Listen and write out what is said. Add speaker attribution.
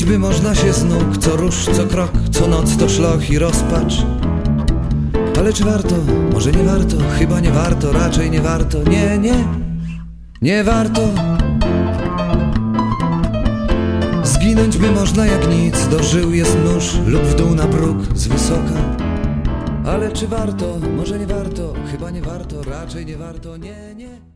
Speaker 1: Zginąć by można się z nóg, co rusz, co krok, co noc to szloch i rozpacz. Ale czy warto? Może nie warto, chyba nie warto, raczej nie warto. Nie warto. Zginąć by można jak nic, do żył jest nóż lub w dół na próg z wysoka. Ale czy warto? Może nie warto, chyba nie warto, raczej nie warto. Nie